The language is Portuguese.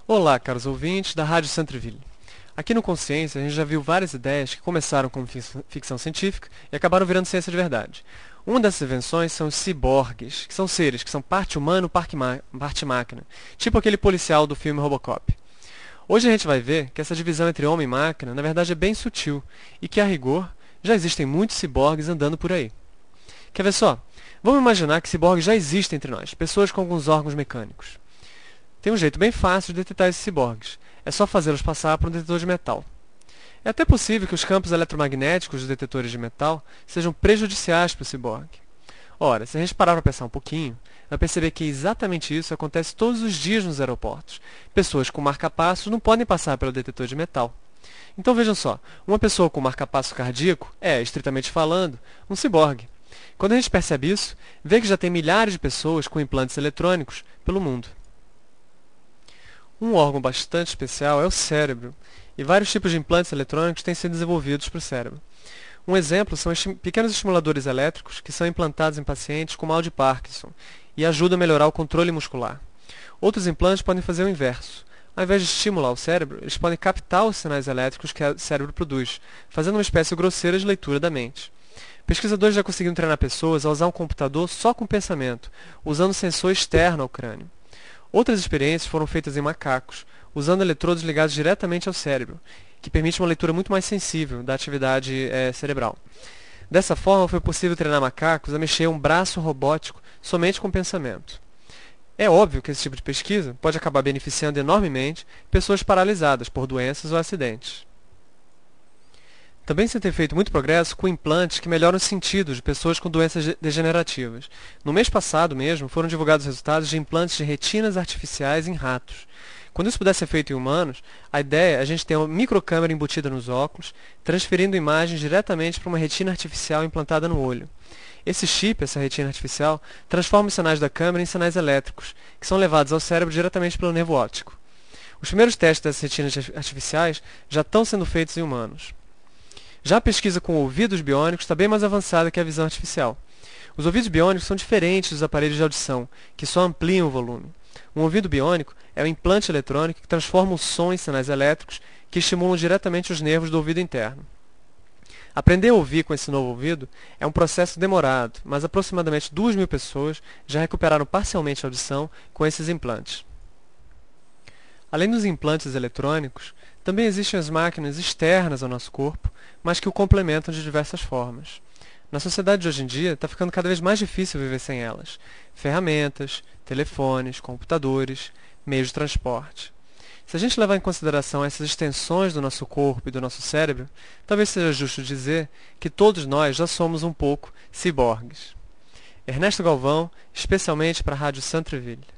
Olá, caros ouvintes da Rádio Centreville. Aqui no Consciência, a gente já viu várias ideias que começaram como ficção científica e acabaram virando ciência de verdade. Uma dessas invenções são os ciborgues, que são seres que são parte humano, parte máquina, tipo aquele policial do filme Robocop. Hoje a gente vai ver que essa divisão entre homem e máquina, na verdade, é bem sutil e que, a rigor, já existem muitos ciborgues andando por aí. Quer ver só? Vamos imaginar que ciborgues já existem entre nós, pessoas com alguns órgãos mecânicos. Tem um jeito bem fácil de detectar esses ciborgues. É só fazê-los passar por um detetor de metal. É até possível que os campos eletromagnéticos dos detetores de metal sejam prejudiciais para o ciborgue. Ora, se a gente parar para pensar um pouquinho, vai perceber que exatamente isso acontece todos os dias nos aeroportos. Pessoas com marca-passos não podem passar pelo detetor de metal. Então vejam só, uma pessoa com marca-passo cardíaco é, estritamente falando, um ciborgue. Quando a gente percebe isso, vê que já tem milhares de pessoas com implantes eletrônicos pelo mundo. Um órgão bastante especial é o cérebro, e vários tipos de implantes eletrônicos têm sido desenvolvidos para o cérebro. Um exemplo são pequenos estimuladores elétricos que são implantados em pacientes com mal de Parkinson e ajudam a melhorar o controle muscular. Outros implantes podem fazer o inverso. Ao invés de estimular o cérebro, eles podem captar os sinais elétricos que o cérebro produz, fazendo uma espécie grosseira de leitura da mente. Pesquisadores já conseguiram treinar pessoas a usar um computador só com pensamento, usando um sensor externo ao crânio. Outras experiências foram feitas em macacos, usando eletrodos ligados diretamente ao cérebro, que permite uma leitura muito mais sensível da atividade cerebral. Dessa forma, foi possível treinar macacos a mexer um braço robótico somente com pensamento. É óbvio que esse tipo de pesquisa pode acabar beneficiando enormemente pessoas paralisadas por doenças ou acidentes. Também se tem feito muito progresso com implantes que melhoram os sentidos de pessoas com doenças degenerativas. No mês passado mesmo, foram divulgados resultados de implantes de retinas artificiais em ratos. Quando isso puder ser feito em humanos, a ideia é a gente ter uma microcâmera embutida nos óculos, transferindo imagens diretamente para uma retina artificial implantada no olho. Esse chip, essa retina artificial, transforma os sinais da câmera em sinais elétricos, que são levados ao cérebro diretamente pelo nervo óptico. Os primeiros testes dessas retinas artificiais já estão sendo feitos em humanos. Já a pesquisa com ouvidos biônicos está bem mais avançada que a visão artificial. Os ouvidos biônicos são diferentes dos aparelhos de audição, que só ampliam o volume. Um ouvido biônico é um implante eletrônico que transforma o som em sinais elétricos que estimulam diretamente os nervos do ouvido interno. Aprender a ouvir com esse novo ouvido é um processo demorado, mas aproximadamente 2.000 pessoas já recuperaram parcialmente a audição com esses implantes. Além dos implantes eletrônicos, também existem as máquinas externas ao nosso corpo, mas que o complementam de diversas formas. Na sociedade de hoje em dia, está ficando cada vez mais difícil viver sem elas. Ferramentas, telefones, computadores, meios de transporte. Se a gente levar em consideração essas extensões do nosso corpo e do nosso cérebro, talvez seja justo dizer que todos nós já somos um pouco ciborgues. Ernesto Galvão, especialmente para a Rádio Centreville.